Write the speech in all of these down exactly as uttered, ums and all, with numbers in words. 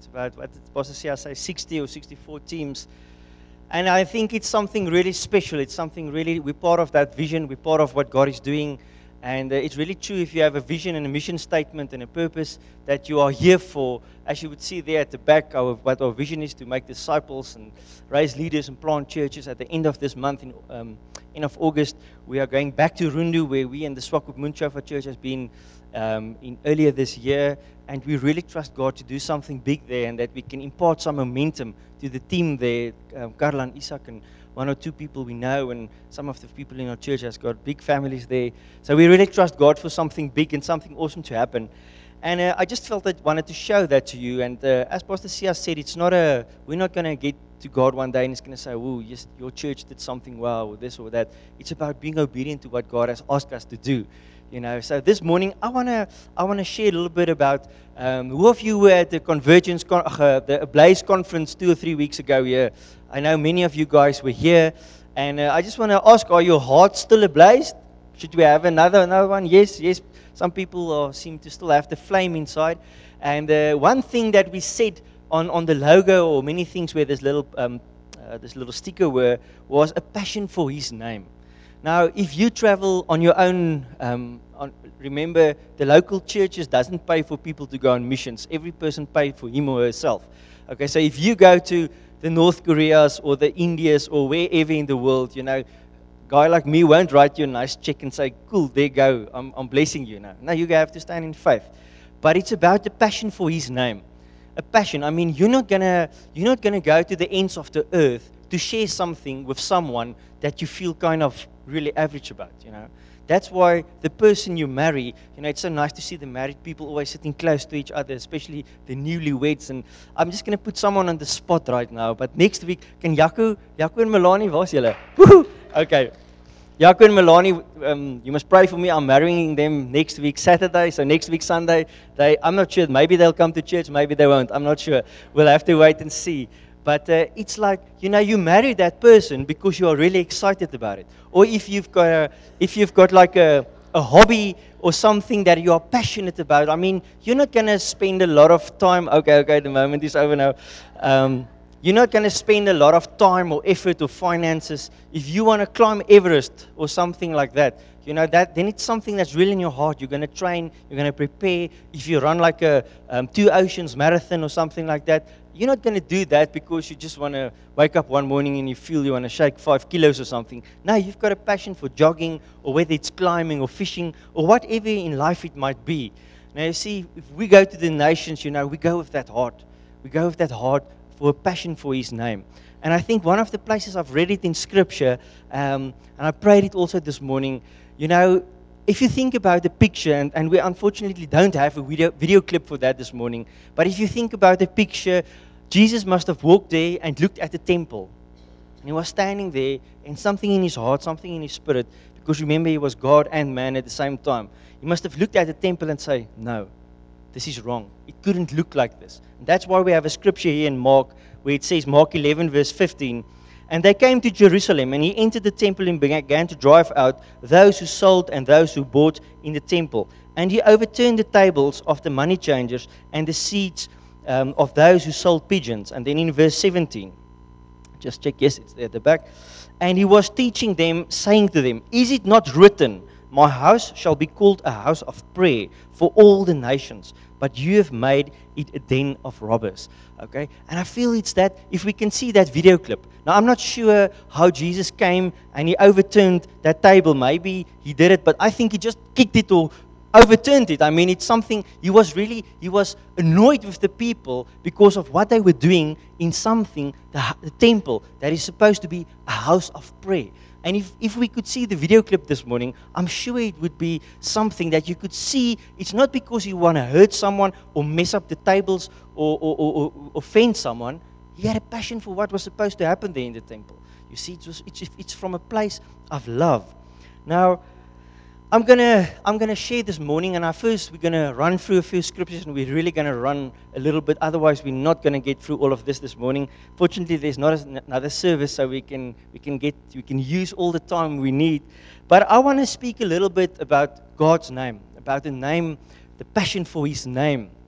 It's about, what did Pastor Sia say, sixty or sixty-four teams. And I think it's something really special. It's something really, we're part of that vision. We're part of what God is doing. And uh, it's really true if you have a vision and a mission statement and a purpose that you are here for. As you would see there at the back, our, what our vision is to make disciples and raise leaders and plant churches. At the end of this month, in um, end of August, we are going back to Rundu, where we and the Swakop Munchofa Church has been um, in earlier this year. And we really trust God to do something big there, and that we can impart some momentum to the team there, um, Carla and Isaac, and one or two people we know, and some of the people in our church has got big families there. So we really trust God for something big and something awesome to happen. And uh, I just felt that wanted to show that to you. And uh, as Pastor Sia said, it's not a, we're not going to get to God one day and He's going to say, "Oh, yes, your church did something well," or this or that. It's about being obedient to what God has asked us to do. You know, so this morning I wanna I wanna share a little bit about um, who of you were at the Convergence, con- uh, the Blaze conference two or three weeks ago here. I know many of you guys were here, and uh, I just want to ask: are your hearts still ablaze? Should we have another another one? Yes, yes. Some people are, seem to still have the flame inside. And uh, one thing that we said on, on the logo, or many things where this little um, uh, this little sticker were, was a passion for His name. Now, if you travel on your own, um, on, remember the local churches doesn't pay for people to go on missions. Every person pays for him or herself. Okay, so if you go to the North Koreas or the Indias or wherever in the world, you know, a guy like me won't write you a nice check and say, "Cool, there you go, I'm, I'm blessing you now." No, you have to stand in faith. But it's about the passion for His name. A passion. I mean, you're not gonna you're not gonna go to the ends of the earth to share something with someone that you feel kind of really average about, you know. That's why the person you marry, you know, it's so nice to see the married people always sitting close to each other, especially the newlyweds. And I'm just going to put someone on the spot right now, but next week, can Jaco, Jaco and Melanie, waar's julle? Woohoo! Okay. Jaco and Melanie, um, you must pray for me. I'm marrying them next week, Saturday. So next week, Sunday, they, I'm not sure. Maybe they'll come to church. Maybe they won't. I'm not sure. We'll have to wait and see. But uh, it's like, you know, you marry that person because you are really excited about it. Or if you've got, a, if you've got like a, a hobby or something that you are passionate about, I mean, you're not going to spend a lot of time. Okay, okay, the moment is over now. Um, you're not going to spend a lot of time or effort or finances if you want to climb Everest or something like that. You know that then it's something that's really in your heart. You're going to train. You're going to prepare. If you run like a um, two oceans marathon or something like that, you're not going to do that because you just want to wake up one morning and you feel you want to shake five kilos or something. No, you've got a passion for jogging, or whether it's climbing or fishing or whatever in life it might be. Now you see, if we go to the nations, you know, we go with that heart. We go with that heart for a passion for His name. And I think one of the places I've read it in Scripture, um, and I prayed it also this morning, you know, if you think about the picture, and, and we unfortunately don't have a video, video clip for that this morning, but if you think about the picture, Jesus must have walked there and looked at the temple. And He was standing there, and something in His heart, something in His spirit, because remember, He was God and man at the same time. He must have looked at the temple and say, "No, this is wrong. It couldn't look like this." And that's why we have a scripture here in Mark where it says, Mark eleven, verse fifteen, "And they came to Jerusalem, and He entered the temple and began to drive out those who sold and those who bought in the temple. And He overturned the tables of the money changers and the seats um, of those who sold pigeons." And then in verse seventeen, just check, yes, it's there at the back. "And He was teaching them, saying to them, Is it not written, My house shall be called a house of prayer for all the nations, but you have made it a den of robbers." Okay, and I feel it's that, if we can see that video clip. Now, I'm not sure how Jesus came and He overturned that table. Maybe He did it, but I think He just kicked it or overturned it. I mean, it's something, he was really, he was annoyed with the people because of what they were doing in something, the, the temple, that is supposed to be a house of prayer. And if, if we could see the video clip this morning, I'm sure it would be something that you could see. It's not because you want to hurt someone or mess up the tables or, or, or, or offend someone. He had a passion for what was supposed to happen there in the temple. You see, it was, it's, it's from a place of love. Now, I'm gonna I'm gonna share this morning, and I first we're gonna run through a few scriptures, and we're really gonna run a little bit. Otherwise, we're not gonna get through all of this this morning. Fortunately, there's not another service, so we can we can get we can use all the time we need. But I want to speak a little bit about God's name, about the name, the passion for His name.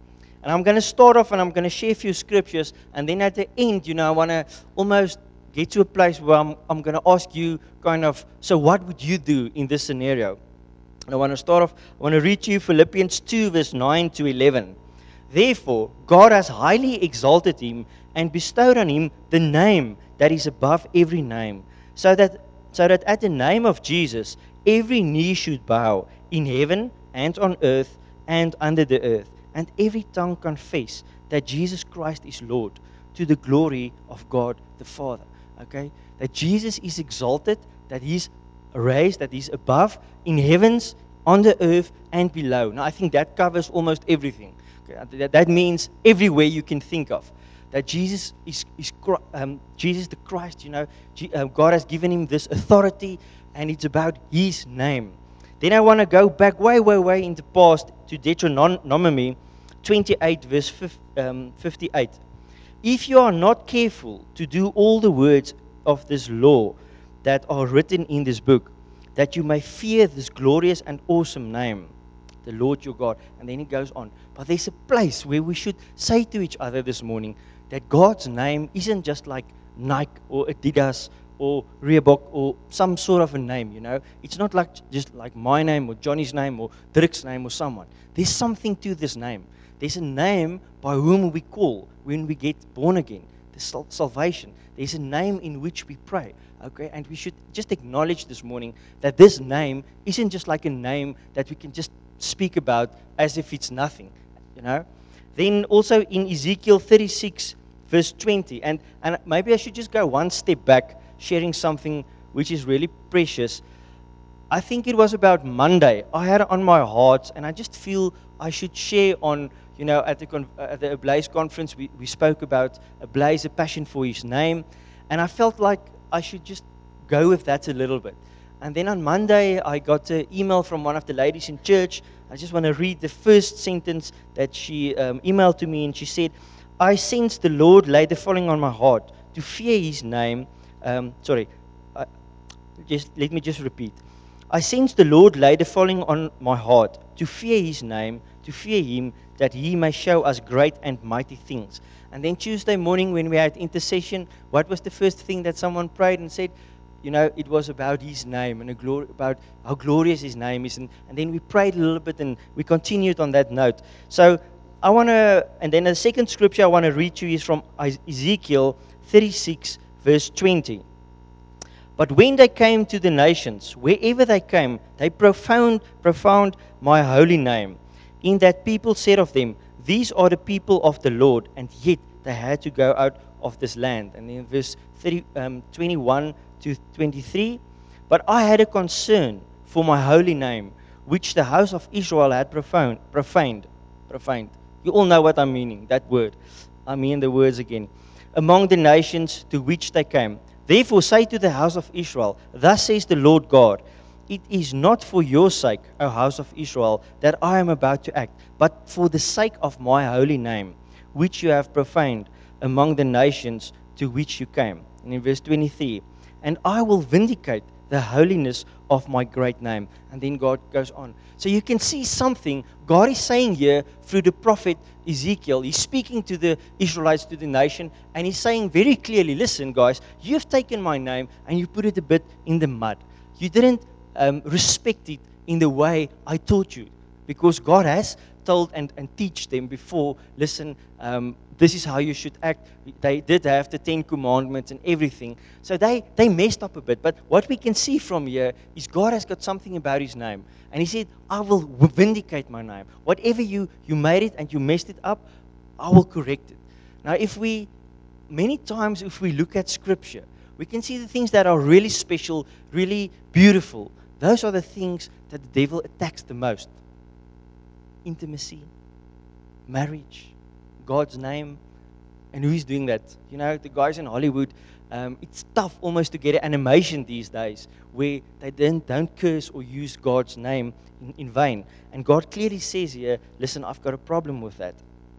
And I'm going to start off and I'm going to share a few scriptures. And then at the end, you know, I want to almost get to a place where I'm, I'm going to ask you kind of, so what would you do in this scenario? And I want to start off, I want to read to you Philippians two, verse nine to eleven. Therefore, God has highly exalted him and bestowed on him the name that is above every name, so that, so that at the name of Jesus every knee should bow in heaven and on earth and under the earth, and every tongue confess that Jesus Christ is Lord, to the glory of God the Father. Okay? That Jesus is exalted, that he's raised, that he's above in heavens, on the earth, and below. Now, I think that covers almost everything. Okay, that, that means everywhere you can think of. That Jesus is, is um, Jesus the Christ, you know, G, uh, God has given him this authority, and it's about his name. Then I want to go back way, way, way in the past to Deuteronomy twenty-eight, verse fifty-eight. If you are not careful to do all the words of this law that are written in this book, that you may fear this glorious and awesome name, the Lord your God. And then he goes on. But there's a place where we should say to each other this morning that God's name isn't just like Nike or Adidas or Reebok or some sort of a name, you know. It's not like just like my name or Johnny's name or Dirk's name or someone. There's something to this name. There's a name by whom we call when we get born again, the sal- salvation. There's a name in which we pray. Okay, and we should just acknowledge this morning that this name isn't just like a name that we can just speak about as if it's nothing, you know. Then also in Ezekiel thirty-six, verse twenty, and, and maybe I should just go one step back, sharing something which is really precious. I think it was about Monday. I had it on my heart, and I just feel I should share on, you know, at the, con- uh, at the Ablaze conference, we, we spoke about Ablaze, a passion for his name, and I felt like I should just go with that a little bit. And then on Monday, I got an email from one of the ladies in church. I just want to read the first sentence that she um, emailed to me, and she said, I sense the Lord laid the following on my heart to fear his name. Um, sorry, I, just let me just repeat. I sense the Lord laid a falling on my heart to fear his name, to fear him, that he may show us great and mighty things. And then Tuesday morning when we had intercession, what was the first thing that someone prayed and said? You know, it was about his name and a glory, about how glorious his name is. And, and then we prayed a little bit and we continued on that note. So I want to, and then the second scripture I want to read to you is from Ezekiel thirty-six, verse twenty. But when they came to the nations, wherever they came, they profound, profound my holy name. In that people said of them, these are the people of the Lord, and yet they had to go out of this land. And in verse thirty, um, twenty-one to twenty-three, but I had a concern for my holy name, which the house of Israel had profaned. Profaned. Profaned. You all know what I'm meaning, that word. I mean the words again. Among the nations to which they came. Therefore say to the house of Israel, thus says the Lord God, it is not for your sake, O house of Israel, that I am about to act, but for the sake of my holy name, which you have profaned among the nations to which you came. And in verse twenty-three, and I will vindicate the holiness of my great name. And then God goes on. So you can see something God is saying here through the prophet Ezekiel. He's speaking to the Israelites, to the nation, and he's saying very clearly, listen, guys, you've taken my name and you put it a bit in the mud. You didn't um, respect it in the way I taught you. Because God has told and, and teach them before, listen, um, this is how you should act. They did have the Ten Commandments and everything. So they, they messed up a bit. But what we can see from here is God has got something about his name. And he said, I will vindicate my name. Whatever you, you made it and you messed it up, I will correct it. Now, if we, many times if we look at Scripture, we can see the things that are really special, really beautiful. Those are the things that the devil attacks the most. Intimacy, marriage, God's name, and who's doing that? You know, the guys in Hollywood, um, it's tough almost to get an animation these days where they don't, don't curse or use God's name in, in vain. And God clearly says here, listen, I've got a problem with that.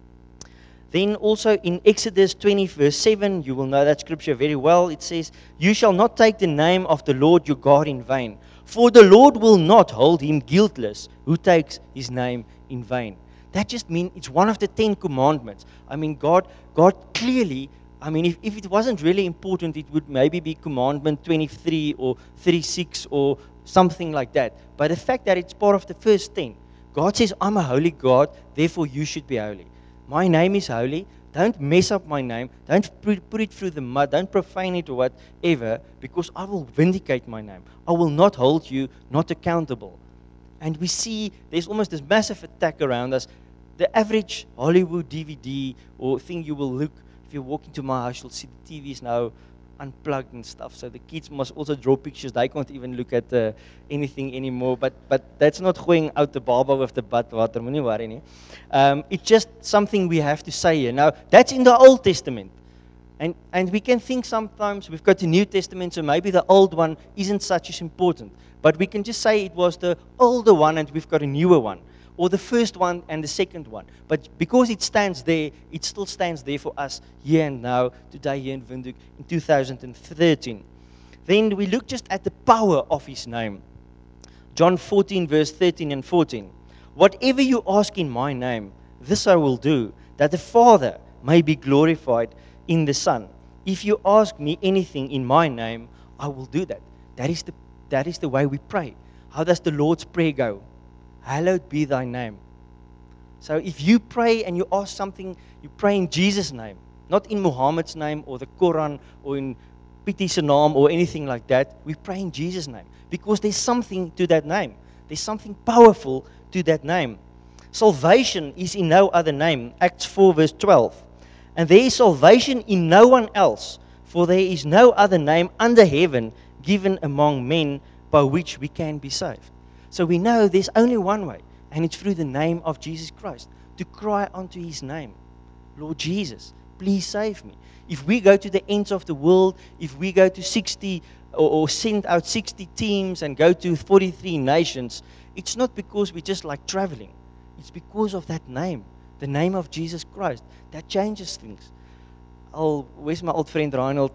Then also in Exodus twenty, verse seven, you will know that scripture very well. It says, you shall not take the name of the Lord your God in vain, for the Lord will not hold him guiltless who takes his name in vain. That just means it's one of the Ten Commandments. I mean, God, God clearly, I mean, if, if it wasn't really important, it would maybe be Commandment twenty-three or thirty-six or something like that. But the fact that it's part of the first ten, God says, I'm a holy God, therefore you should be holy. My name is holy. Don't mess up my name. Don't put, put it through the mud. Don't profane it or whatever, because I will vindicate my name. I will not hold you not accountable. And we see there's almost this massive attack around us. The average Hollywood D V D or thing you will look, if you walk into my house, you'll see the T Vs now unplugged and stuff. So the kids must also draw pictures. They can't even look at uh, anything anymore. But but that's not going out the baba with the badwater. Moenie worry nie. Um, it's just something we have to say here. Now, that's in the Old Testament. And, and we can think sometimes we've got the New Testament, so maybe the old one isn't such as important. But we can just say it was the older one and we've got a newer one, or the first one and the second one. But because it stands there, it still stands there for us here and now, today here in Windhoek in two thousand thirteen. Then we look just at the power of his name. John fourteen, verse thirteen and fourteen. Whatever you ask in my name, this I will do, that the Father may be glorified in the Son. If you ask me anything in my name, I will do that. That is the, that is the way we pray. How does the Lord's Prayer go? Hallowed be thy name. So if you pray and you ask something, you pray in Jesus' name, not in Muhammad's name or the Quran or in Piti se naam or anything like that. We pray in Jesus' name because there's something to that name. There's something powerful to that name. Salvation is in no other name. Acts four, verse twelve. And there is salvation in no one else, for there is no other name under heaven given among men by which we can be saved. So we know there's only one way, and it's through the name of Jesus Christ, to cry unto his name. Lord Jesus, please save me. If we go to the ends of the world, if we go to sixty or, or send out sixty teams and go to forty-three nations, it's not because we just like traveling. It's because of that name, the name of Jesus Christ, that changes things. Oh, where's my old friend Reinhold?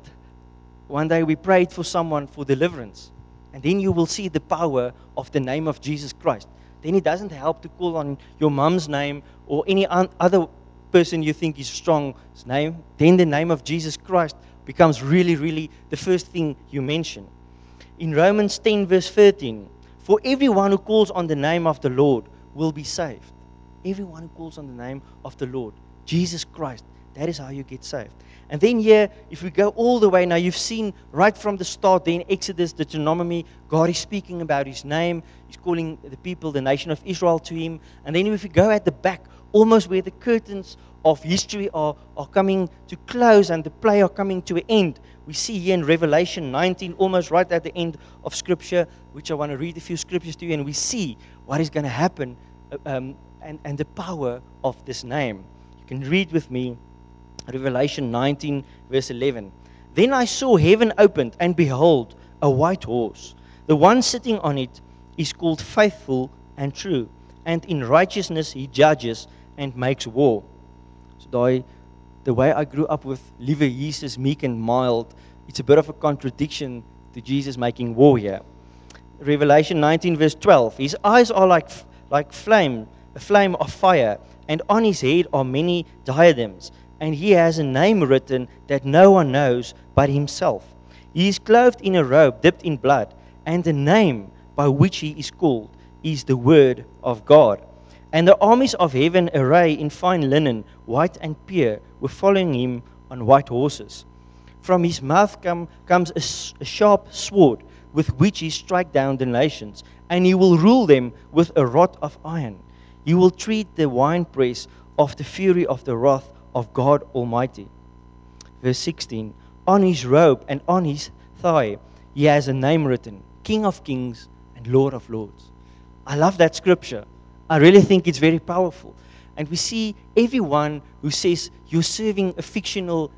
One day we prayed for someone for deliverance. And then you will see the power of the name of Jesus Christ. Then it doesn't help to call on your mom's name or any other person you think is strong's name. Then the name of Jesus Christ becomes really, really the first thing you mention. In Romans ten, verse thirteen, for everyone who calls on the name of the Lord will be saved. Everyone who calls on the name of the Lord, Jesus Christ, that is how you get saved. And then here, if we go all the way, now you've seen right from the start, then Exodus, Deuteronomy, God is speaking about his name. He's calling the people, the nation of Israel to him. And then if we go at the back, almost where the curtains of history are, are coming to close and the play are coming to an end, we see here in Revelation nineteen, almost right at the end of Scripture, which I want to read a few scriptures to you, and we see what is going to happen um, and, and the power of this name. You can read with me Revelation nineteen, verse eleven. Then I saw heaven opened, and behold, a white horse. The one sitting on it is called Faithful and True, and in righteousness he judges and makes war. So daai, the way I grew up with Liewe Jesus, meek and mild, it's a bit of a contradiction to Jesus making war here. Revelation nineteen, verse twelve. His eyes are like, like flame, a flame of fire, and on his head are many diadems, and he has a name written that no one knows but himself. He is clothed in a robe dipped in blood, and the name by which he is called is the Word of God. And the armies of heaven, array in fine linen, white and pure, were following him on white horses. From his mouth come, comes a, a sharp sword, with which he strike down the nations, and he will rule them with a rod of iron. He will treat the winepress of the fury of the wrath of God Almighty. Verse sixteen, on his robe and on his thigh he has a name written, King of Kings and Lord of Lords. I love that scripture. I really think it's very powerful. And we see everyone who says you're serving a fictional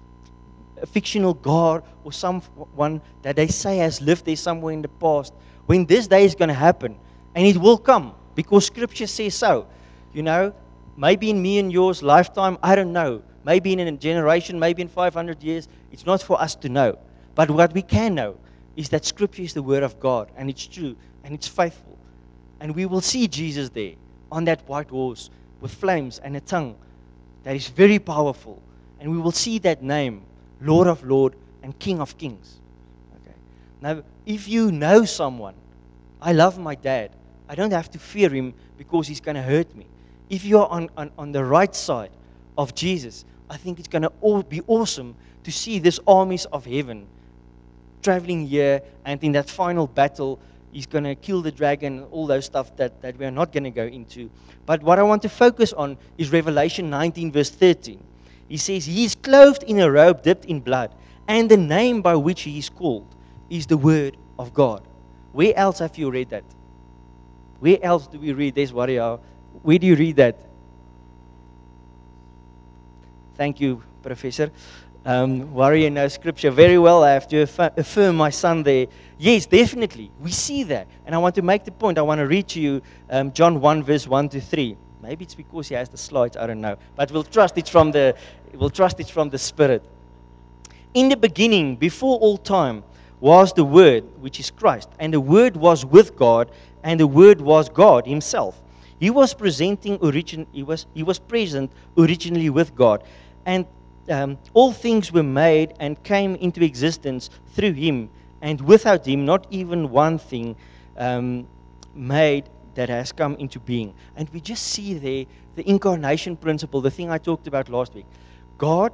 a fictional God or someone that they say has lived there somewhere in the past, when this day is going to happen, and it will come because Scripture says so. You know, maybe in me and yours lifetime, I don't know. Maybe in a generation, maybe in five hundred years, it's not for us to know. But what we can know is that Scripture is the Word of God, and it's true, and it's faithful. And we will see Jesus there on that white horse, with flames and a tongue that is very powerful. And we will see that name, Lord of Lords and King of Kings. Okay. Now, if you know someone, I love my dad. I don't have to fear him because he's going to hurt me. If you're on, on, on the right side of Jesus, I think it's going to all be awesome to see this armies of heaven traveling here, and in that final battle, he's going to kill the dragon, all those stuff that, that we're not going to go into. But what I want to focus on is Revelation nineteen, verse thirteen. He says, He is clothed in a robe dipped in blood, and the name by which he is called is the Word of God. Where else have you read that? Where else do we read this, warrior? Where do you read that? Thank you, Professor. Um, warrior knows scripture very well. I have to affirm, affirm my son there. Yes, definitely. We see that. And I want to make the point. I want to read to you um, John one, verse one to three. Maybe it's because he has the slides. I don't know. But we'll trust it's from the, we'll trust it's from the Spirit. In the beginning, before all time, was the Word, which is Christ. And the Word was with God, and the Word was God Himself. He was presenting origin. He was he was present originally with God, and um, all things were made and came into existence through Him. And without Him, not even one thing um, made that has come into being. And we just see there the incarnation principle, the thing I talked about last week. God,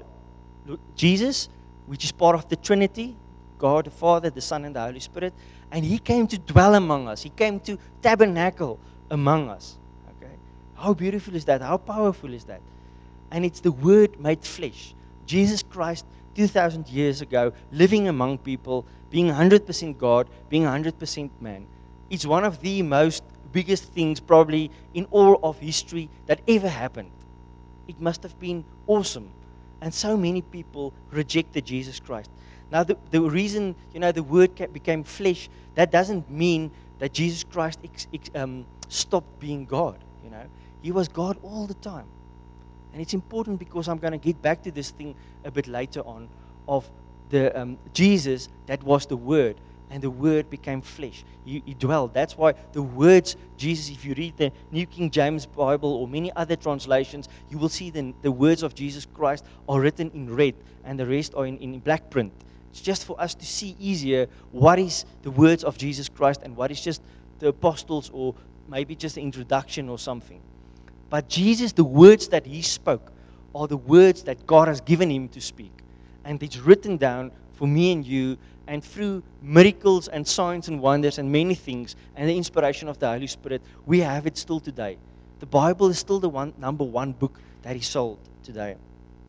Jesus, which is part of the Trinity, God the Father, the Son, and the Holy Spirit, and He came to dwell among us. He came to tabernacle among us. Okay, how beautiful is that? How powerful is that? And it's the Word made flesh. Jesus Christ, two thousand years ago, living among people, being one hundred percent God, being one hundred percent man. It's one of the most biggest things probably in all of history that ever happened. It must have been awesome. And so many people rejected Jesus Christ. Now, the, the reason, you know, the Word became flesh, that doesn't mean that Jesus Christ ex, ex, um, stopped being God, you know. He was God all the time. And it's important because I'm going to get back to this thing a bit later on of the um, Jesus that was the Word, and the Word became flesh. He, he dwelled. That's why the words Jesus, if you read the New King James Bible or many other translations, you will see the, the words of Jesus Christ are written in red, and the rest are in, in black print. It's just for us to see easier what is the words of Jesus Christ and what is just the apostles or maybe just the introduction or something. But Jesus, the words that He spoke are the words that God has given Him to speak. And it's written down for me and you, and through miracles and signs and wonders and many things and the inspiration of the Holy Spirit, we have it still today. The Bible is still the one, number one book that is sold today.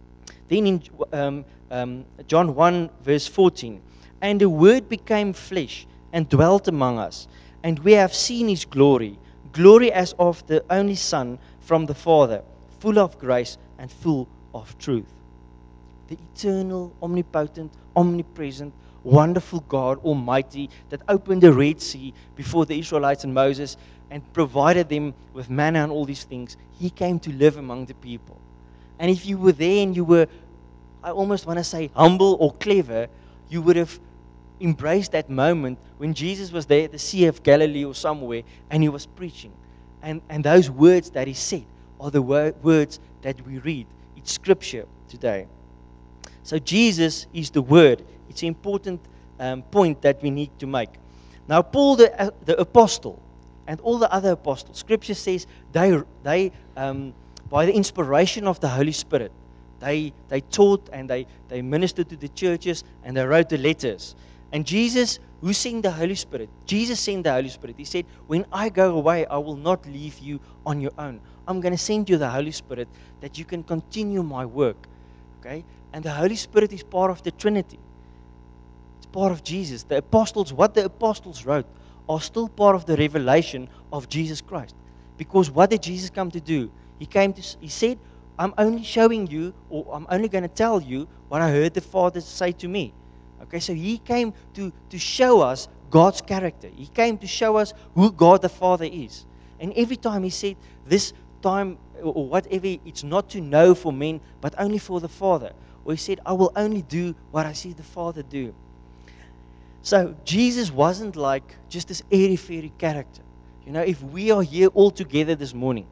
Then in um, um, John one, verse fourteen, and the Word became flesh and dwelt among us, and we have seen His glory, glory as of the only Son from the Father, full of grace and full of truth. The eternal, omnipotent, omnipresent, wonderful God Almighty that opened the Red Sea before the Israelites and Moses and provided them with manna and all these things. He came to live among the people. And if you were there and you were, I almost want to say, humble or clever, you would have embraced that moment when Jesus was there at the Sea of Galilee or somewhere and He was preaching. And, and those words that He said are the wor- words that we read. It's scripture today. So Jesus is the Word. It's an important um, point that we need to make. Now, Paul, the, uh, the apostle, and all the other apostles, Scripture says they, they um, by the inspiration of the Holy Spirit, they, they taught and they, they ministered to the churches and they wrote the letters. And Jesus, who sent the Holy Spirit? Jesus sent the Holy Spirit. He said, when I go away, I will not leave you on your own. I'm going to send you the Holy Spirit that you can continue my work. Okay? And the Holy Spirit is part of the Trinity. It's part of Jesus. The apostles, what the apostles wrote, are still part of the revelation of Jesus Christ. Because what did Jesus come to do? He came to, He said, I'm only showing you, or I'm only going to tell you what I heard the Father say to me. Okay, so He came to, to show us God's character. He came to show us who God the Father is. And every time He said, this time, or whatever, it's not to know for men, but only for the Father. Or He said, I will only do what I see the Father do. So Jesus wasn't like just this airy-fairy character. You know, if we are here all together this morning,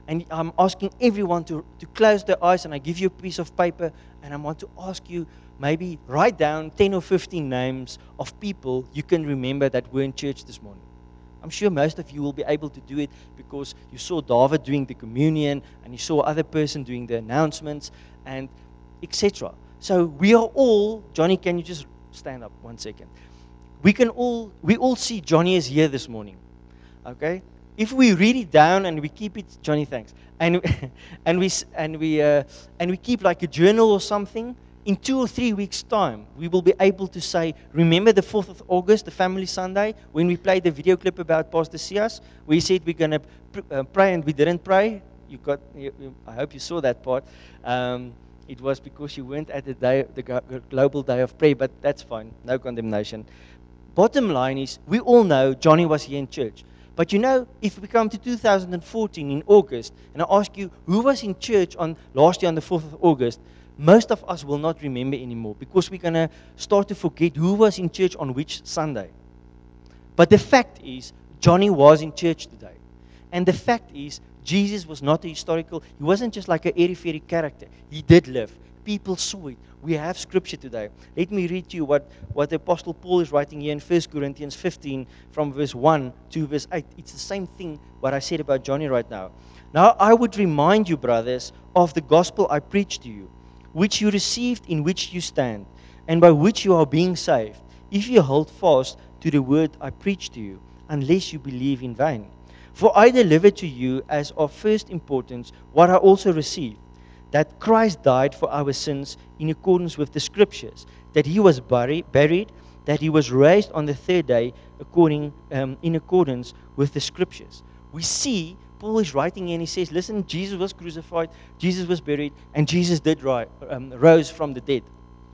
And I'm asking everyone to, to close their eyes, and I give you a piece of paper, and I want to ask you, maybe write down ten or fifteen names of people you can remember that were in church this morning. I'm sure most of you will be able to do it because you saw David doing the communion, and you saw other person doing the announcements, and et cetera. So we are all, Johnny, can you just stand up one second? We can all, we all see Johnny is here this morning. Okay? If we read it down and we keep it, Johnny, thanks, and and we and we uh, and we keep like a journal or something, in two or three weeks' time, we will be able to say, remember the fourth of August, the Family Sunday, when we played the video clip about Pastor Sias? We said we're going to pr- uh, pray and we didn't pray. You got, you, you, I hope you saw that part. Um, it was because you weren't at the day, the global day of prayer, but that's fine, no condemnation. Bottom line is, we all know Johnny was here in church. But you know, if we come to two thousand fourteen in August, and I ask you, who was in church on last year on the fourth of August, most of us will not remember anymore because we're going to start to forget who was in church on which Sunday. But the fact is, Johnny was in church today. And the fact is, Jesus was not a historical, he wasn't just like an airy-fairy character. He did live. People saw it. We have scripture today. Let me read to you what, what the Apostle Paul is writing here in First Corinthians fifteen from verse one to verse eight. It's the same thing what I said about Johnny right now. Now I would remind you, brothers, of the gospel I preached to you, which you received, in which you stand, and by which you are being saved, if you hold fast to the word I preached to you, unless you believe in vain. For I delivered to you as of first importance what I also received, that Christ died for our sins in accordance with the Scriptures, that he was buried, buried that he was raised on the third day according, um, in accordance with the Scriptures. We see Paul is writing here and he says, listen, Jesus was crucified, Jesus was buried, and Jesus did rise, um, rose from the dead.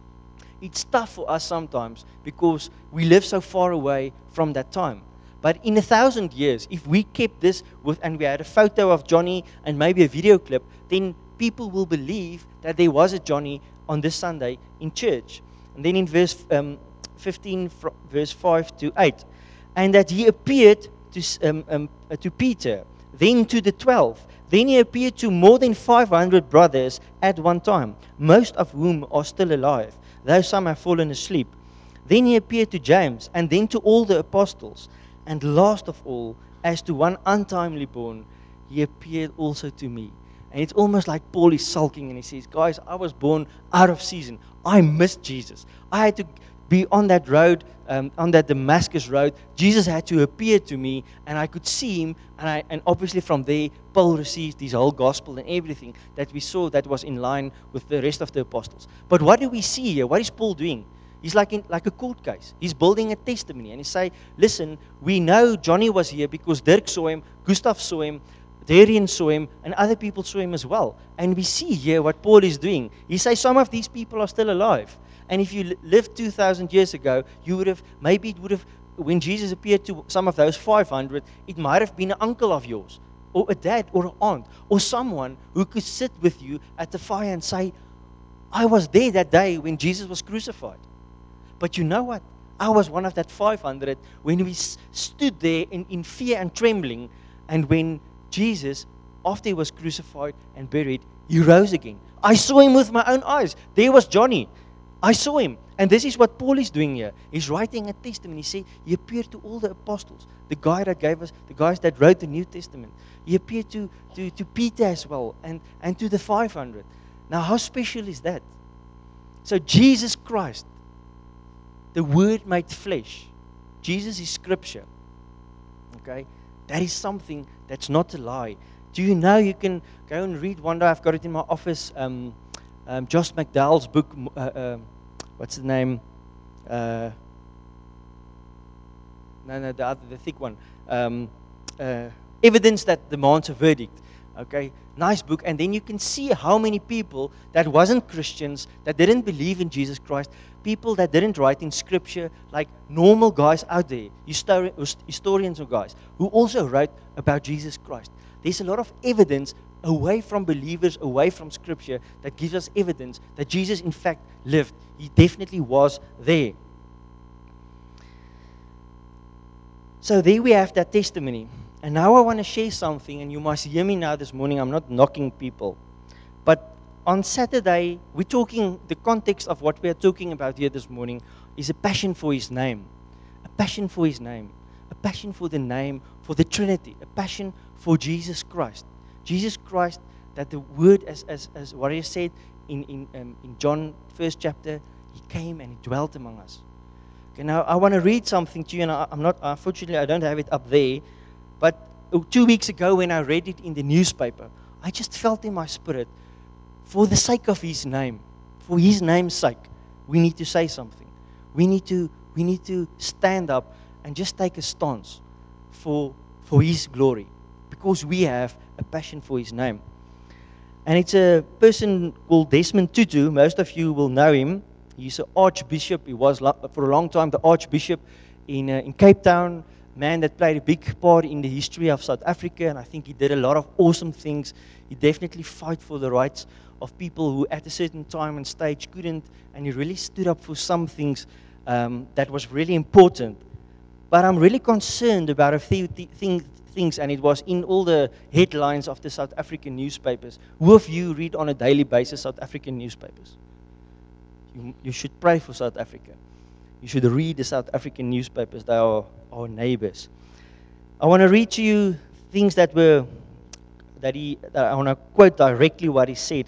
It's tough for us sometimes because we live so far away from that time. But in a thousand years, if we kept this with, and we had a photo of Johnny and maybe a video clip, then people will believe that there was a Johnny on this Sunday in church. And then in verse um, fifteen, verse five to eight, and that he appeared to, um, um, uh, to Peter, then to the twelve. Then he appeared to more than five hundred brothers at one time, most of whom are still alive, though some have fallen asleep. Then he appeared to James, and then to all the apostles. And last of all, as to one untimely born, he appeared also to me. And it's almost like Paul is sulking and he says, guys, I was born out of season. I missed Jesus. I had to be on that road, um, on that Damascus road. Jesus had to appear to me, and I could see him. And, I, and obviously from there, Paul received his whole gospel and everything that we saw that was in line with the rest of the apostles. But what do we see here? What is Paul doing? He's like in, like a court case. He's building a testimony. And he say, listen, we know Johnny was here because Dirk saw him, Gustav saw him, Darian saw him, and other people saw him as well. And we see here what Paul is doing. He says some of these people are still alive. And if you lived two thousand years ago, you would have, maybe it would have, when Jesus appeared to some of those five hundred, it might have been an uncle of yours, or a dad, or an aunt, or someone who could sit with you at the fire and say, I was there that day when Jesus was crucified. But you know what? I was one of that five hundred when we s- stood there in, in fear and trembling, and when Jesus, after he was crucified and buried, he rose again. I saw him with my own eyes. There was Johnny. I saw him. And this is what Paul is doing here. He's writing a testimony. He said he appeared to all the apostles, the guy that gave us, the guys that wrote the New Testament. He appeared to, to, to Peter as well, and, and to the five hundred. Now, how special is that? So Jesus Christ, the Word made flesh. Jesus is Scripture. Okay? That is something that's not a lie. Do you know you can go and read one day? I've got it in my office. Um, um, Josh McDowell's book. Uh, uh, what's the name? Uh, no, no, the other, the thick one. Um, uh, Evidence that demands a verdict. Okay, nice book. And then you can see how many people that wasn't Christians, that didn't believe in Jesus Christ, people that didn't write in Scripture, like normal guys out there, histori- historians or guys, who also wrote about Jesus Christ. There's a lot of evidence away from believers, away from Scripture, that gives us evidence that Jesus, in fact, lived. He definitely was there. So there we have that testimony. And now I want to share something, and you must hear me now this morning. I'm not knocking people. But on Saturday, we're talking, the context of what we are talking about here this morning is a passion for His name. A passion for His name. A passion for the name, for the Trinity. A passion for Jesus Christ. Jesus Christ, that the Word, as, as, as Warrior said in, in, um, in John first chapter, He came and He dwelt among us. Okay, now I want to read something to you, and I, I'm not, unfortunately, I don't have it up there. But two weeks ago, when I read it in the newspaper, I just felt in my spirit, for the sake of His name, for His name's sake, we need to say something. We need to, we need to stand up and just take a stance for, for His glory, because we have a passion for His name. And it's a person called Desmond Tutu. Most of you will know him. He's an archbishop. He was for a long time the archbishop in, uh, in Cape Town. Man that played a big part in the history of South Africa, and I think he did a lot of awesome things. He definitely fought for the rights of people who at a certain time and stage couldn't, and he really stood up for some things um, that was really important. But I'm really concerned about a few th- thing, things, and it was in all the headlines of the South African newspapers. Who of you read on a daily basis South African newspapers? You, you should pray for South Africa. You should read the South African newspapers. They are our neighbors. I want to read to you things that were, that he, that I want to quote directly what he said.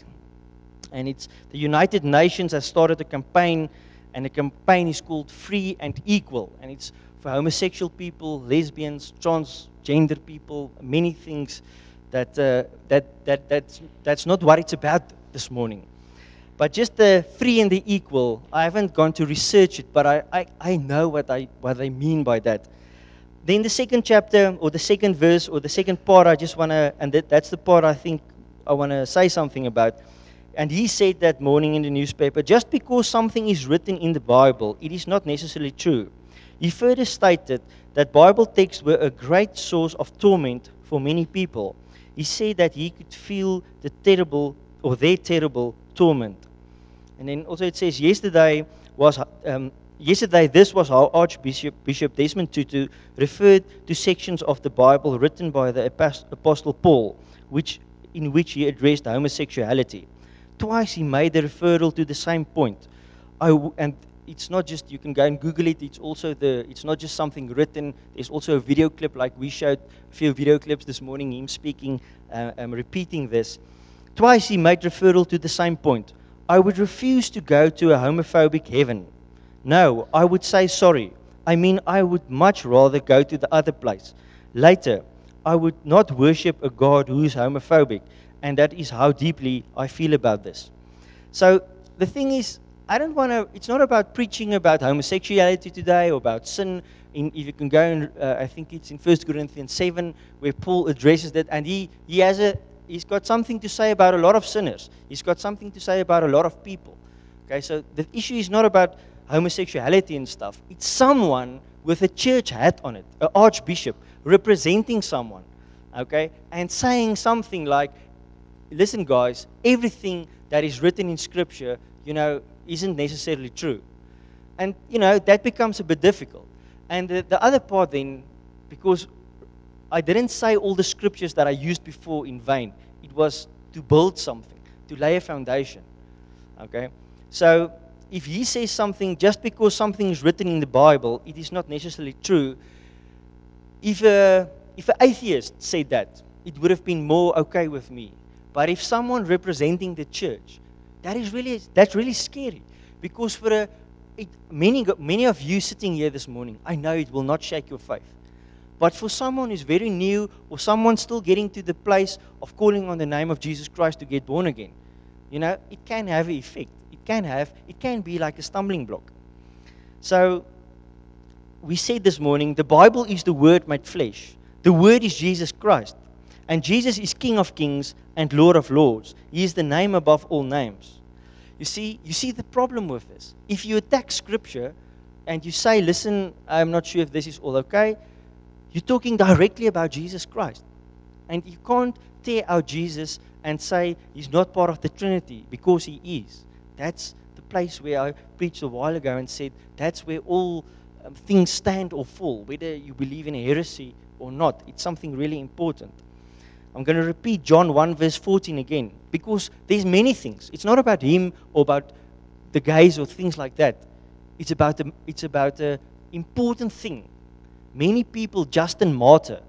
And it's the United Nations has started a campaign, and the campaign is called Free and Equal, and it's for homosexual people, lesbians, transgender people, many things that uh, that that that's that's not what it's about this morning. But just the free and the equal, I haven't gone to research it, but I, I, I know what I what I mean by that. Then the second chapter, or the second verse, or the second part, I just want to, and that, that's the part I think I want to say something about. And he said that morning in the newspaper, just because something is written in the Bible, it is not necessarily true. He further stated that Bible texts were a great source of torment for many people. He said that he could feel the terrible, or their terrible torment. And then also it says, yesterday was um, yesterday this was how Archbishop Bishop Desmond Tutu referred to sections of the Bible written by the Apostle Paul, which in which he addressed homosexuality. Twice he made a referral to the same point. I w- and it's not just, you can go and Google it. It's also the. It's not just something written. There's also a video clip, like we showed a few video clips this morning. Him speaking, uh, um, repeating this. Twice he made referral to the same point. I would refuse to go to a homophobic heaven. No, I would say sorry. I mean, I would much rather go to the other place. Later, I would not worship a God who is homophobic, and that is how deeply I feel about this. So the thing is, I don't want to. It's not about preaching about homosexuality today or about sin. In, if you can go and uh, I think it's in First Corinthians seven where Paul addresses that, and he he has a he's got something to say about a lot of sinners. He's got something to say about a lot of people. Okay, so the issue is not about homosexuality and stuff. It's someone with a church hat on it, an archbishop representing someone, okay, and saying something like, listen, guys, everything that is written in Scripture, you know, isn't necessarily true. And, you know, that becomes a bit difficult. And the, the other part then, because I didn't say all the scriptures that I used before in vain, it was to build something, to lay a foundation. Okay? So, if he says something, just because something is written in the Bible, it is not necessarily true. If a, if an atheist said that, it would have been more okay with me. But if someone representing the church, that is really that's really scary, because for a, it, many many of you sitting here this morning, I know it will not shake your faith. But for someone who's very new, or someone still getting to the place of calling on the name of Jesus Christ to get born again, you know, it can have an effect. It can have it can be like a stumbling block. So we said this morning, the Bible is the Word made flesh. The Word is Jesus Christ. And Jesus is King of kings and Lord of lords. He is the name above all names. You see, you see the problem with this. If you attack Scripture and you say, listen, I'm not sure if this is all okay, you're talking directly about Jesus Christ. And you can't tear out Jesus and say he's not part of the Trinity, because he is. That's the place where I preached a while ago and said that's where all um, things stand or fall. Whether you believe in a heresy or not. It's something really important. I'm going to repeat John one verse fourteen again, because there's many things. It's not about him or about the gays or things like that. It's about the, it's about a important thing. Many people, Justin Martyr,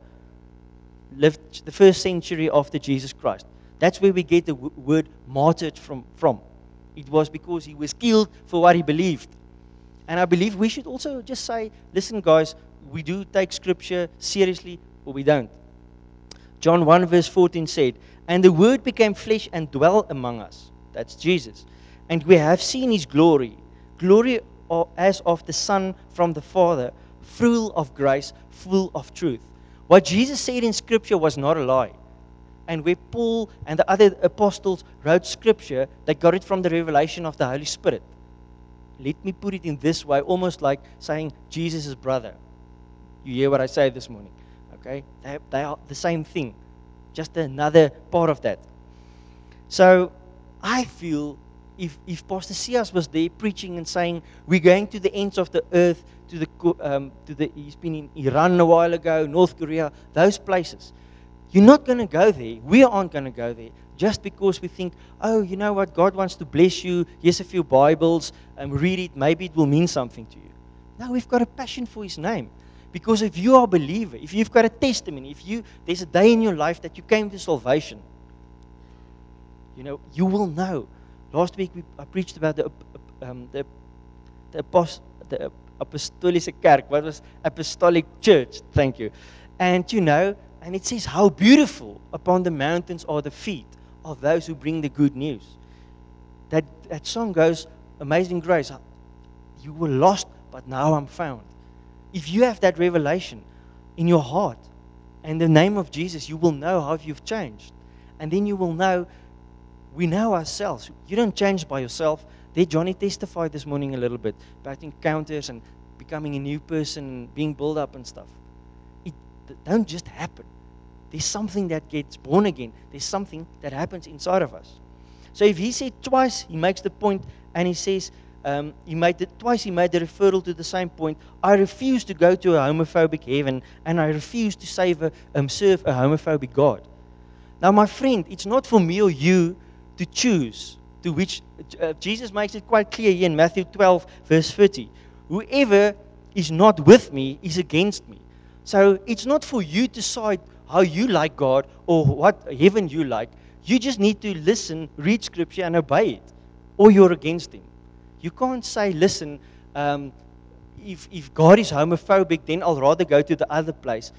lived the first century after Jesus Christ. That's where we get the w- word martyred from, from. It was because he was killed for what he believed. And I believe we should also just say, listen, guys, we do take scripture seriously or we don't. John one verse fourteen said, "And the Word became flesh and dwelt among us." That's Jesus. "And we have seen his glory, glory as of the Son from the Father, full of grace, full of truth." What Jesus said in Scripture was not a lie. And where Paul and the other apostles wrote Scripture, they got it from the revelation of the Holy Spirit. Let me put it in this way, almost like saying Jesus' brother. You hear what I say this morning? Okay? They, they are the same thing, just another part of that. So I feel if, if Pastor Sias was there preaching and saying, we're going to the ends of the earth, to the, um, to the he's been in Iran a while ago, North Korea, those places. You're not going to go there. We aren't going to go there just because we think, oh, you know what, God wants to bless you. Here's a few Bibles, and um, read it. Maybe it will mean something to you. No, we've got a passion for His name. Because if you are a believer, if you've got a testimony, if you there's a day in your life that you came to salvation, you know, you will know. Last week we, I preached about the um, the the, apost, the Apostolische Kerk, what was Apostolic Church. Thank you. And you know, and it says how beautiful upon the mountains are the feet of those who bring the good news. That that song goes, Amazing Grace. You were lost, but now I'm found. If you have that revelation in your heart, and the name of Jesus, you will know how you've changed. And then you will know, we know ourselves. You don't change by yourself. There, Johnny testified this morning a little bit about encounters and becoming a new person and being built up and stuff. It don't just happen. There's something that gets born again. There's something that happens inside of us. So if he said twice, he makes the point, and he says, um, he made it twice. He made the referral to the same point. I refuse to go to a homophobic heaven, and I refuse to save a, um, serve a homophobic God. Now, my friend, it's not for me or you to choose to which. Uh, Jesus makes it quite clear here in Matthew twelve, verse thirty. Whoever is not with me is against me. So it's not for you to decide how you like God or what heaven you like. You just need to listen, read Scripture, and obey it, or you're against Him. You can't say, listen, um, if, if God is homophobic, then I'll rather go to the other place.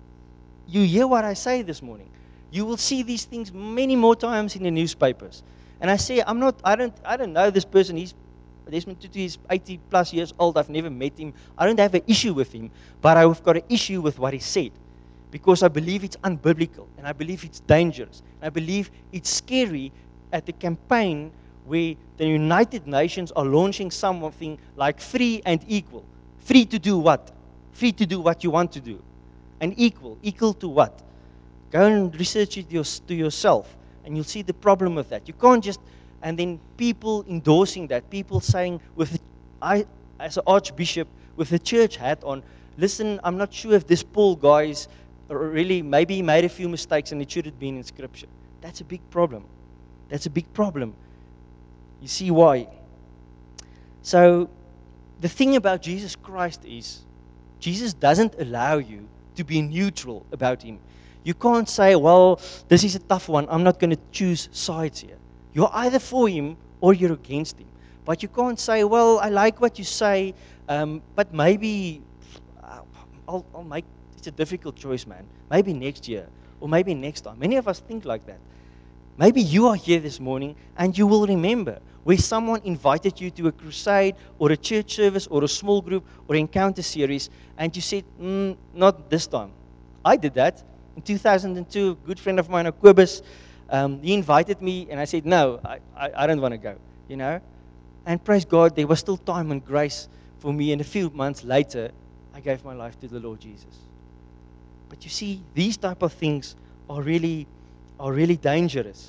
You hear what I say this morning. You will see these things many more times in the newspapers. And I say, I'm not, I don't, I don't know this person. He's, Desmond Tutu is eighty plus years old. I've never met him. I don't have an issue with him, but I've got an issue with what he said. Because I believe it's unbiblical, and I believe it's dangerous. And I believe it's scary at the campaign where the United Nations are launching something like free and equal. Free to do what? Free to do what you want to do. And equal. Equal to what? Go and research it your, to yourself, and you'll see the problem with that. You can't just, and then people endorsing that, people saying, with I, as an archbishop with a church hat on, listen, I'm not sure if this Paul guy is really, maybe he made a few mistakes and it should have been in Scripture. That's a big problem. That's a big problem. You see why? So, the thing about Jesus Christ is, Jesus doesn't allow you to be neutral about Him. You can't say, well, this is a tough one. I'm not going to choose sides here. You're either for Him or you're against Him. But you can't say, well, I like what you say, um, but maybe uh, I'll, I'll make, it's a difficult choice, man. Maybe next year or maybe next time. Many of us think like that. Maybe you are here this morning and you will remember where someone invited you to a crusade or a church service or a small group or encounter series, and you said, mm, not this time. I did that. In two thousand two, a good friend of mine, Aquibus, um, he invited me, and I said, no, I, I, I don't want to go, you know. And praise God, there was still time and grace for me, and a few months later, I gave my life to the Lord Jesus. But you see, these type of things are really, are really dangerous.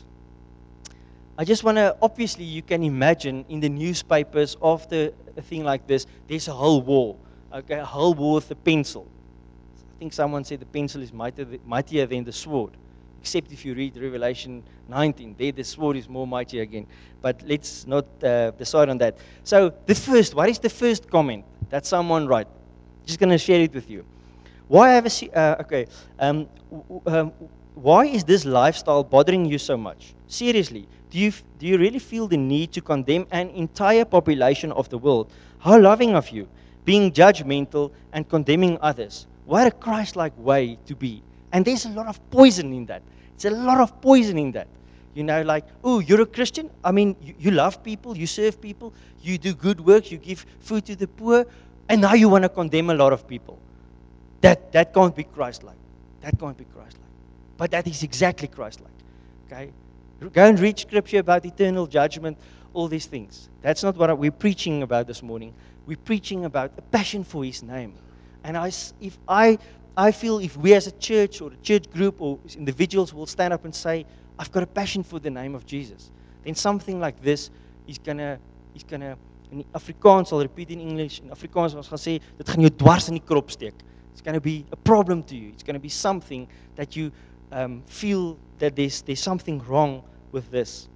I just want to, obviously, you can imagine in the newspapers after a thing like this, there's a whole war, okay, a whole war with a pencil. I think someone said the pencil is mightier, mightier than the sword, except if you read Revelation nineteen. There, the sword is more mighty again. But let's not uh, decide on that. So, the first, what is the first comment that someone wrote? Just going to share it with you. Why have a se- uh, okay? Um, w- um, why is this lifestyle bothering you so much? Seriously, do you f- do you really feel the need to condemn an entire population of the world? How loving of you, being judgmental and condemning others. What a Christ-like way to be. And there's a lot of poison in that. It's a lot of poison in that. You know, like, oh, you're a Christian? I mean, you, you love people, you serve people, you do good work, you give food to the poor, and now you want to condemn a lot of people. That, that can't be Christ-like. That can't be Christ-like. But that is exactly Christ-like. Okay? Go and read scripture about eternal judgment, all these things. That's not what we're preaching about this morning. We're preaching about a passion for His name. And I, if I, I feel if we as a church or a church group or individuals will stand up and say, I've got a passion for the name of Jesus, then something like this is gonna, is gonna, in Afrikaans, I'll repeat in English, in Afrikaans ons gaan sê, dit gaan jou dwars in die krop steek. It's going to be a problem to you. It's going to be something that you um, feel that there's, there's something wrong with this.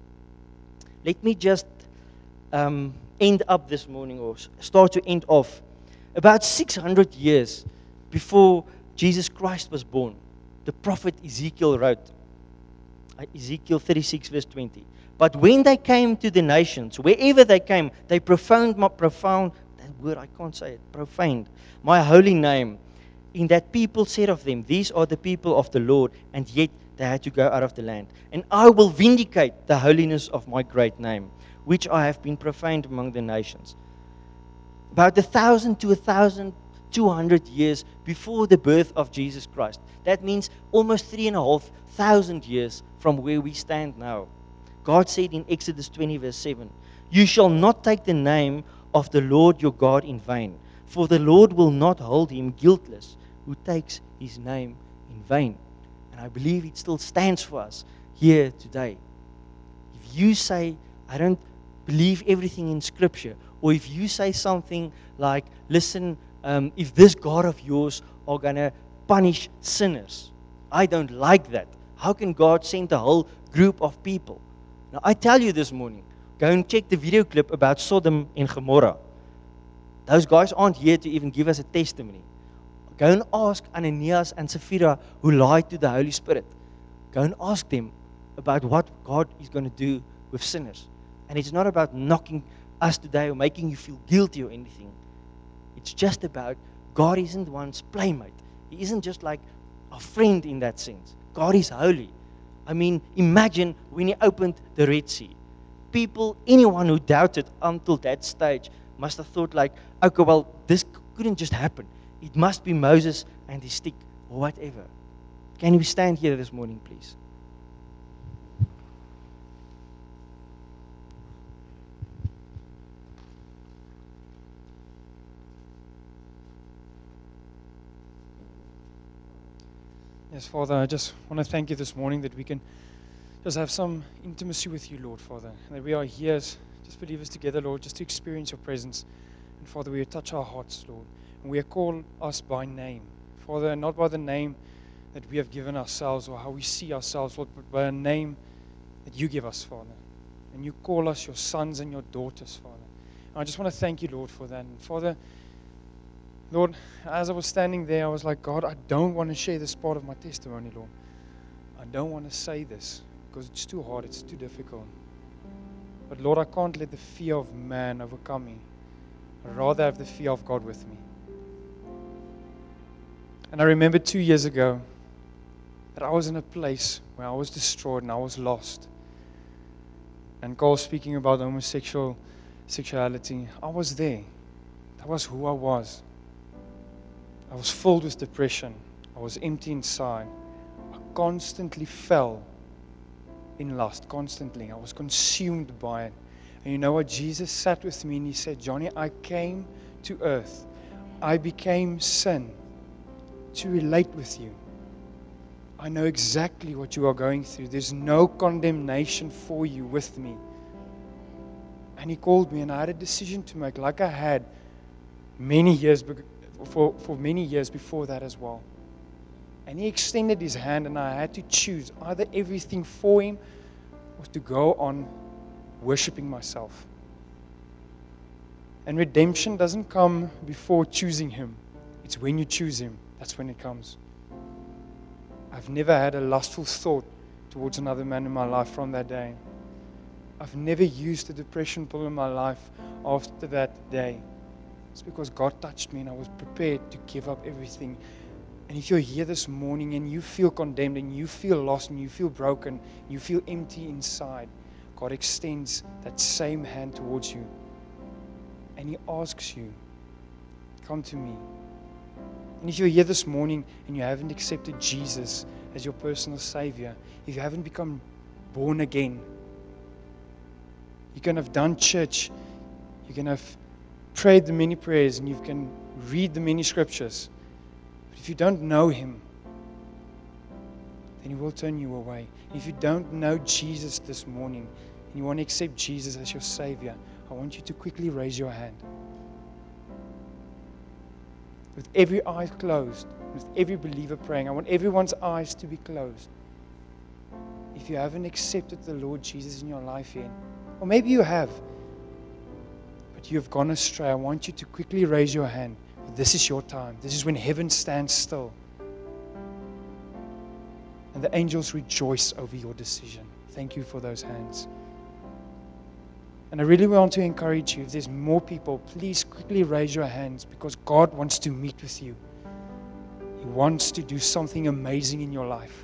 Let me just um, end up this morning, or start to end off. About six hundred years before Jesus Christ was born, the prophet Ezekiel wrote, Ezekiel thirty-six, verse twenty. But when they came to the nations, wherever they came, they profaned my profound, that word I can't say it, profaned my holy name. In that people said of them, these are the people of the Lord, and yet they had to go out of the land. And I will vindicate the holiness of my great name, which I have been profaned among the nations. About a thousand to a thousand two hundred years before the birth of Jesus Christ. That means almost three and a half thousand years from where we stand now. God said in Exodus twenty, verse seven, you shall not take the name of the Lord your God in vain, for the Lord will not hold him guiltless who takes his name in vain. And I believe it still stands for us here today. If you say, I don't believe everything in Scripture, or if you say something like, listen, um, if this God of yours are going to punish sinners, I don't like that. How can God send a whole group of people? Now, I tell you this morning, go and check the video clip about Sodom and Gomorrah. Those guys aren't here to even give us a testimony. Go and ask Ananias and Sapphira, who lied to the Holy Spirit. Go and ask them about what God is going to do with sinners. And it's not about knocking us today or making you feel guilty or anything. It's just about God isn't one's playmate. He isn't just like a friend in that sense. God is holy. I mean, imagine when He opened the Red Sea. People, anyone who doubted until that stage must have thought like, okay, well, this couldn't just happen. It must be Moses and his stick or whatever. Can we stand here this morning, please? Yes, Father, I just want to thank you this morning that we can just have some intimacy with you, Lord, Father, and that we are here as just believers together, Lord, just to experience your presence. And Father, we touch our hearts, Lord, and we call us by name, Father, and not by the name that we have given ourselves or how we see ourselves, Lord, but by a name that you give us, Father. And you call us your sons and your daughters, Father. And I just want to thank you, Lord, for that. And Father, Lord, as I was standing there, I was like, God, I don't want to share this part of my testimony, Lord. I don't want to say this because it's too hard, it's too difficult. But Lord, I can't let the fear of man overcome me. I'd rather have the fear of God with me. And I remember two years ago that I was in a place where I was destroyed and I was lost. And Carl speaking about homosexual sexuality, I was there. That was who I was. I was filled with depression. I was empty inside. I constantly fell in lust, constantly. I was consumed by it. And you know what? Jesus sat with me and He said, Johnny, I came to earth. I became sin to relate with you. I know exactly what you are going through. There's no condemnation for you with me. And He called me and I had a decision to make, like I had many years, for, for many years before that as well. And He extended His hand, and I had to choose either everything for Him or to go on worshiping myself. And redemption doesn't come before choosing Him. It's when you choose Him, that's when it comes. I've never had a lustful thought towards another man in my life from that day. I've never used the depression pill in my life after that day. It's because God touched me and I was prepared to give up everything. And if you're here this morning and you feel condemned and you feel lost and you feel broken, you feel empty inside, God extends that same hand towards you. And He asks you, come to me. And if you're here this morning and you haven't accepted Jesus as your personal Savior, if you haven't become born again, you can have done church, you can have prayed the many prayers, and you can read the many scriptures. But if you don't know Him, then He will turn you away. And if you don't know Jesus this morning and you want to accept Jesus as your Savior, I want you to quickly raise your hand. With every eye closed, with every believer praying, I want everyone's eyes to be closed. If you haven't accepted the Lord Jesus in your life yet, or maybe you have, but you've gone astray, I want you to quickly raise your hand. This is your time. This is when heaven stands still. And the angels rejoice over your decision. Thank you for those hands. And I really want to encourage you, if there's more people, please quickly raise your hands, because God wants to meet with you. He wants to do something amazing in your life.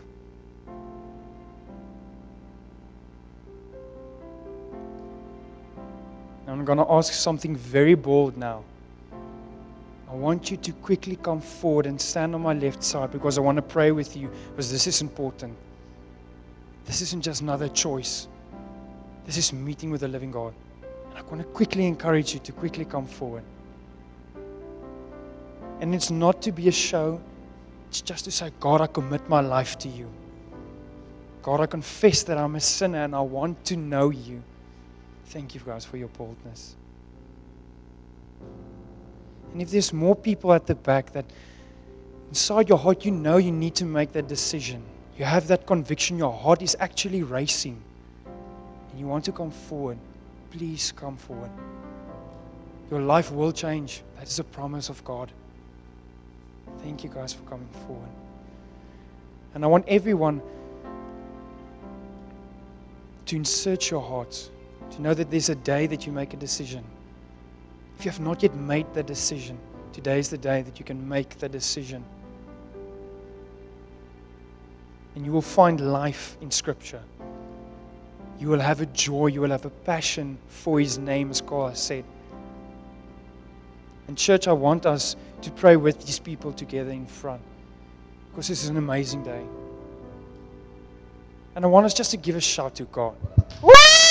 I'm going to ask something very bold now. I want you to quickly come forward and stand on my left side, because I want to pray with you, because this is important. This isn't just another choice. This is meeting with the living God. And I want to quickly encourage you to quickly come forward. And it's not to be a show. It's just to say, God, I commit my life to you. God, I confess that I'm a sinner and I want to know you. Thank you, guys, for your boldness. And if there's more people at the back that inside your heart, you know you need to make that decision. You have that conviction. Your heart is actually racing. And you want to come forward. Please come forward. Your life will change. That is a promise of God. Thank you, guys, for coming forward. And I want everyone to insert your hearts, to know that there's a day that you make a decision. If you have not yet made the decision, today is the day that you can make the decision. And you will find life in Scripture. You will have a joy, you will have a passion for His name, as Carl has said. And church, I want us to pray with these people together in front, because this is an amazing day. And I want us just to give a shout to God.